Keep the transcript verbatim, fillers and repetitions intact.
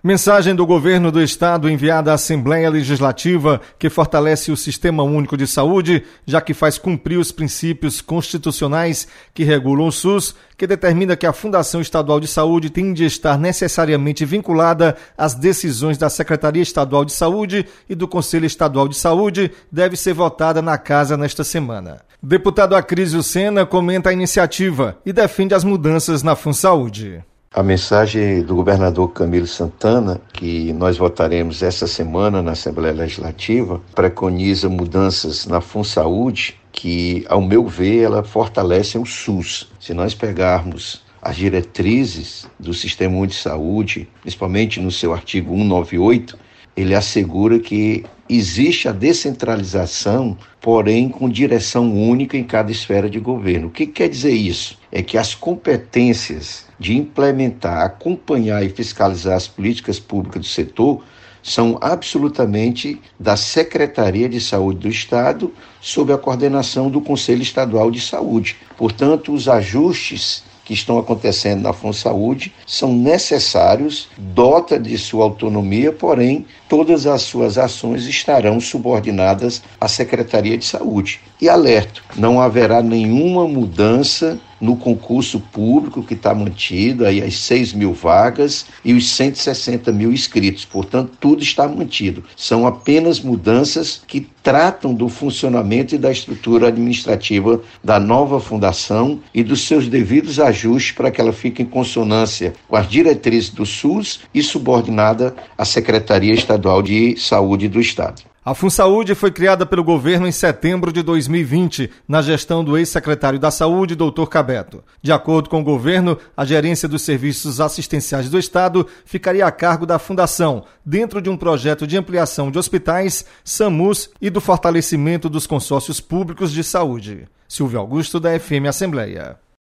Mensagem do Governo do Estado enviada à Assembleia Legislativa que fortalece o Sistema Único de Saúde, já que faz cumprir os princípios constitucionais que regulam o SUS, que determina que a Fundação Estadual de Saúde tem de estar necessariamente vinculada às decisões da Secretaria Estadual de Saúde e do Conselho Estadual de Saúde, deve ser votada na Casa nesta semana. Deputado Acrísio Sena comenta a iniciativa e defende as mudanças na FunSaúde. A mensagem do governador Camilo Santana, que nós votaremos essa semana na Assembleia Legislativa, preconiza mudanças na FunSaúde que, ao meu ver, ela fortalecem o SUS. Se nós pegarmos as diretrizes do Sistema Único de Saúde, principalmente no seu artigo cento e noventa e oito, ele assegura que existe a descentralização, porém com direção única em cada esfera de governo. O que quer dizer isso? É que as competências de implementar, acompanhar e fiscalizar as políticas públicas do setor são absolutamente da Secretaria de Saúde do Estado, sob a coordenação do Conselho Estadual de Saúde. Portanto, os ajustes que estão acontecendo na FunSaúde são necessários, dota de sua autonomia, porém, todas as suas ações estarão subordinadas à Secretaria de Saúde. E alerto, não haverá nenhuma mudança no concurso público que está mantido, aí as seis mil vagas e os cento e sessenta mil inscritos. Portanto, tudo está mantido. São apenas mudanças que tratam do funcionamento e da estrutura administrativa da nova fundação e dos seus devidos ajustes para que ela fique em consonância com as diretrizes do SUS e subordinada à Secretaria Estadual de Saúde do Estado. A FunSaúde foi criada pelo governo em setembro de dois mil e vinte, na gestão do ex-secretário da Saúde, doutor Cabeto. De acordo com o governo, a gerência dos serviços assistenciais do Estado ficaria a cargo da Fundação, dentro de um projeto de ampliação de hospitais, SAMUS e do fortalecimento dos consórcios públicos de saúde. Silvio Augusto, da F M Assembleia.